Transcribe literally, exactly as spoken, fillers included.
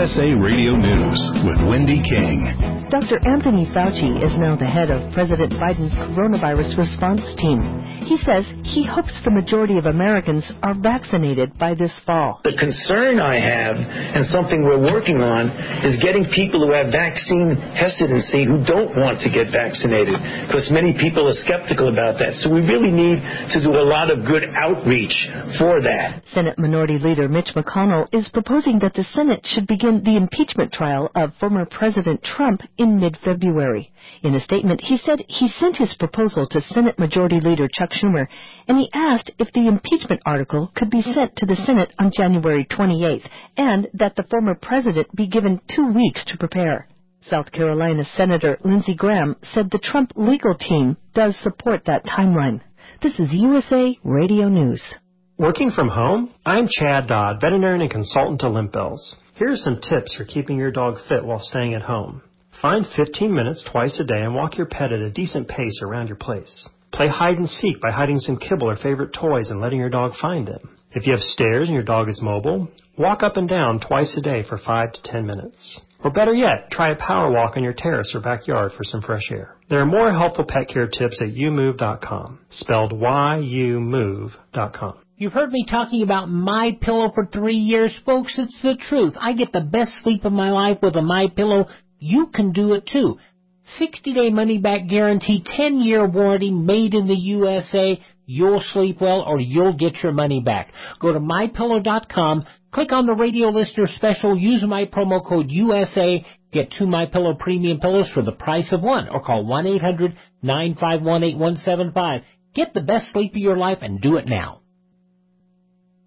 S A Radio News with Wendy King. Doctor Anthony Fauci is now the head of President Biden's coronavirus response team. He says he hopes the majority of Americans are vaccinated by this fall. The concern I have, and something we're working on, is getting people who have vaccine hesitancy who don't want to get vaccinated, because many people are skeptical about that. So we really need to do a lot of good outreach for that. Senate Minority Leader Mitch McConnell is proposing that the Senate should begin the impeachment trial of former President Trump in mid-February. In a statement, he said he sent his proposal to Senate Majority Leader Chuck Schumer, and he asked if the impeachment article could be sent to the Senate on January twenty-eighth, and that the former president be given two weeks to prepare. South Carolina Senator Lindsey Graham said the Trump legal team does support that timeline. This is U S A Radio News. Working from home? I'm Chad Dodd, veterinarian and consultant to Limp Bells. Here are some tips for keeping your dog fit while staying at home. Find fifteen minutes twice a day and walk your pet at a decent pace around your place. Play hide and seek by hiding some kibble or favorite toys and letting your dog find them. If you have stairs and your dog is mobile, walk up and down twice a day for five to ten minutes. Or better yet, try a power walk on your terrace or backyard for some fresh air. There are more helpful pet care tips at you move dot com, spelled Y U move dot com. You've heard me talking about MyPillow for three years, folks. It's the truth. I get the best sleep of my life with a MyPillow. You can do it too. sixty-day money-back guarantee, ten-year warranty, made in the U S A. You'll sleep well or you'll get your money back. Go to my pillow dot com, click on the radio listener special, use my promo code U S A, get two MyPillow premium pillows for the price of one, or call one eight hundred nine five one eight one seven five. Get the best sleep of your life and do it now.